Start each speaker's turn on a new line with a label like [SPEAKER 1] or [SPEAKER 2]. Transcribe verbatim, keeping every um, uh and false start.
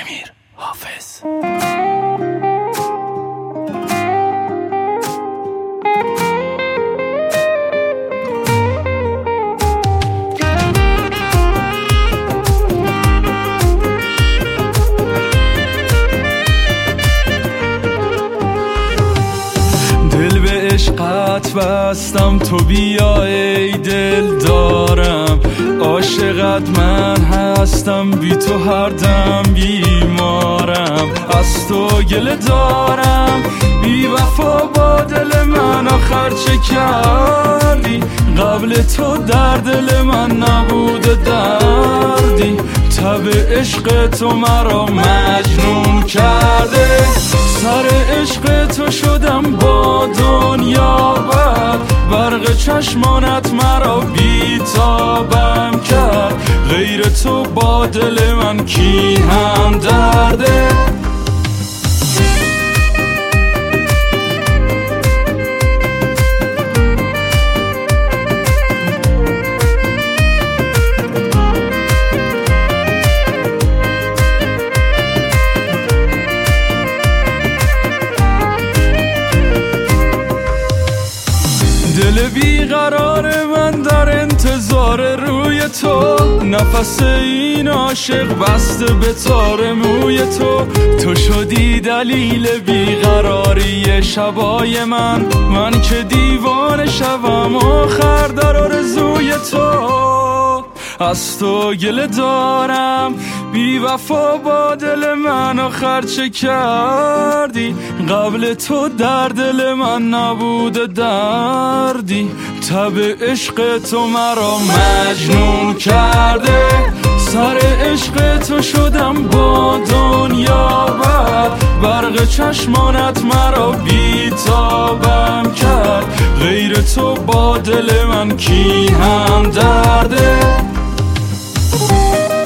[SPEAKER 1] امیر حافظ. دل به عشقت بستم، تو بیا ای دل دارم، عاشقت من هستم، بی تو هر دم بیمارم، از تو گله دارم، بی وفا با دل من آخر چه کردی؟ قبل تو در دل من نبوده دردی، تب عشق تو مرا مجنون کرده، سر عشق تو شدم با دنیا بد، برق چشمانت مرا بیتابم کرد، غیر تو با دل من کی هم درده؟ دل بیقرار من در انتظار روی تو، نفس این عاشق بسته به تار موی تو، تو شدی دلیل بیقراری شبای من، من که دیوانه شبم آخر در آرزوی تو، از تو گله دارم، بی وفا با دل من آخر چه کردی؟ قبل تو در دل من نبوده دردی، تب عشق تو مرا مجنون کرده، سر عشق تو شدم با دنیا بد، برق چشمانت مرا بیتابم کرد، غیر تو با دل من کی هم درده؟